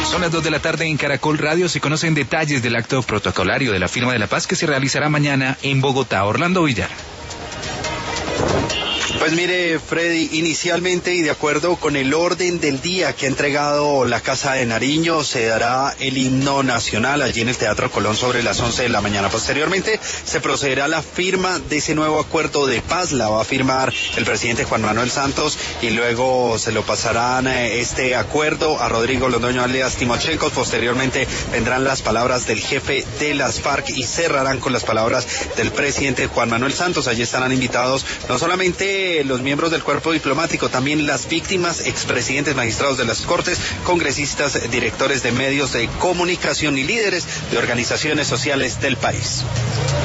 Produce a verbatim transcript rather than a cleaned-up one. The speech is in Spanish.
Son las dos de la tarde en Caracol Radio. Se conocen detalles del acto protocolario de la firma de la paz que se realizará mañana en Bogotá. Orlando Villar. Pues mire, Freddy, inicialmente y de acuerdo con el orden del día que ha entregado la Casa de Nariño, se dará el himno nacional allí en el Teatro Colón sobre las once de la mañana. Posteriormente se procederá a la firma de ese nuevo acuerdo de paz, la va a firmar el presidente Juan Manuel Santos y luego se lo pasarán eh, este acuerdo a Rodrigo Londoño alias Timochenko. Posteriormente vendrán las palabras del jefe de las FARC y cerrarán con las palabras del presidente Juan Manuel Santos. Allí estarán invitados no solamente los miembros del cuerpo diplomático, también las víctimas, expresidentes, magistrados de las Cortes, congresistas, directores de medios de comunicación y líderes de organizaciones sociales del país.